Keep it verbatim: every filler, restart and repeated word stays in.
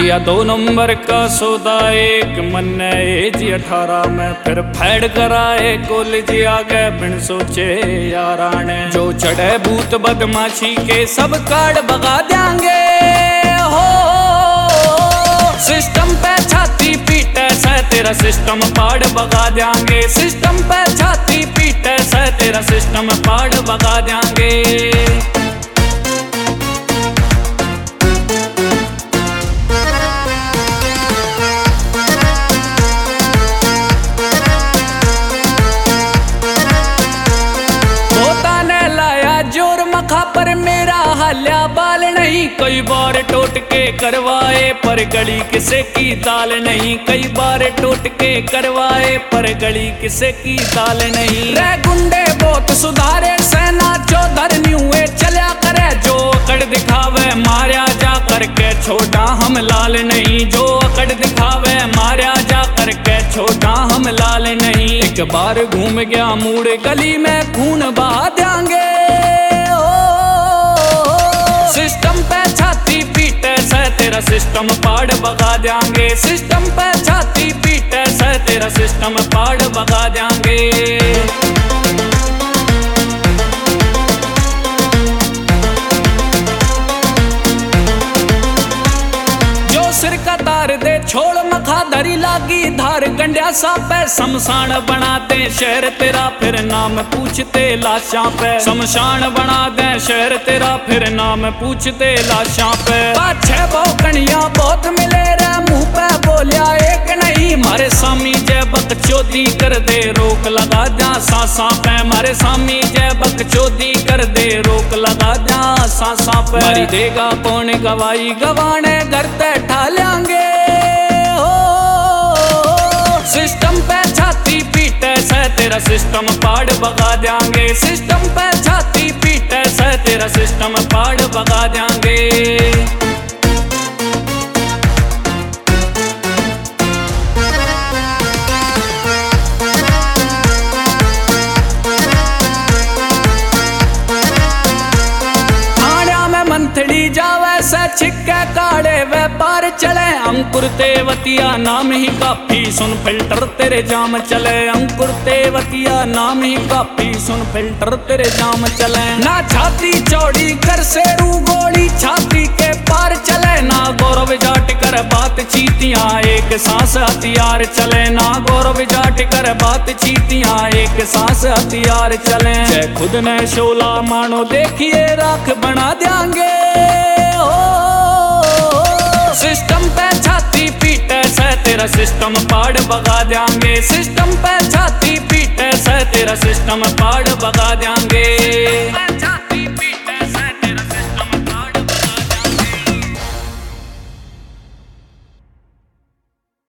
किया दो नंबर का सौदा एक मन एज अठारह में, फिर फैड कराए कॉलेज आ गए बिन सोचे यारा ने। जो चढ़े भूत बदमाशी के सब कार्ड भगा देंगे हो, सिस्टम पे छाती पीटे से तेरा सिस्टम पाड़ भगा देंगे। सिस्टम पे छाती पीटे से तेरा सिस्टम पाड़ भगा देंगे। पर मेरा हाल्या बाल नहीं, कई बार टोट के करवाए पर गली किसे की ताल नहीं। कई बार टोट के करवाए पर गली किसे की ताल नहीं। रे गुंडे बहुत सुधारे सेना चौधर न्यूए चल्या करे। जो अकड़ दिखावे मारिया जा करके छोटा हम लाल नहीं। जो अकड़ दिखावे मारिया जा करके छोटा हम लाल नहीं। एक बार घूम गया मूड गली में खून बहा देंगे। सिस्टम पे छाती पीटे से तेरा सिस्टम पाड़ भगा देंगे। सिस्टम पे छाती पीटे से तेरा सिस्टम पाड़ भगा देंगे। जो सिर का तार दे छोड़ मखा धरी लागी धार। गंडिया सा पे शमशान बनाते शहर तेरा, फिर नाम पूछते लाशा पे। शमशान बना दे शहर तेरा, फिर नाम पूछते लाशा पे। पाछे भौकनिया बहुत मिले रे मुंह पे बोलिया एक नहीं। मारे सामी जय बकचोदी कर दे रोक लगा जा सांसा पे। मारे सामी जय बकचोदी कर दे रोक लगा जा सांसा पे। मारी देगा कौन गवाही गवाने घर ते ठा लेंगे। सिस्टम पे छाती पीटे से तेरा सिस्टम पाड़ भगा देंगे। सिस्टम पे छाती पीटे से तेरा सिस्टम पाड़ भगा देंगे। मंथड़ी जावे से छिक्के काड़े व्यापार चले। अंकुर तेवतिया नाम ही काफी सुन फिल्टर तेरे जाम चले। अंकुर तेवतिया नाम ही काफी सुन फिल्टर तेरे जाम चले। ना छाती चौड़ी कर से रू गोली छाती के पार चले। ना गौरव जाट कर बात चीतियां एक सांस हथियार चले। ना गौरव जाट कर बात चीतियां एक सांस हथियार चले। जय खुद ने शोला मानो देखिए राख बना देंगे। सिस्टम पे छाती पीटे से तेरा सिस्टम पाड़ भगा देंगे। सिस्टम पे छाती पीटे से तेरा सिस्टम पाड़ भगा देंगे।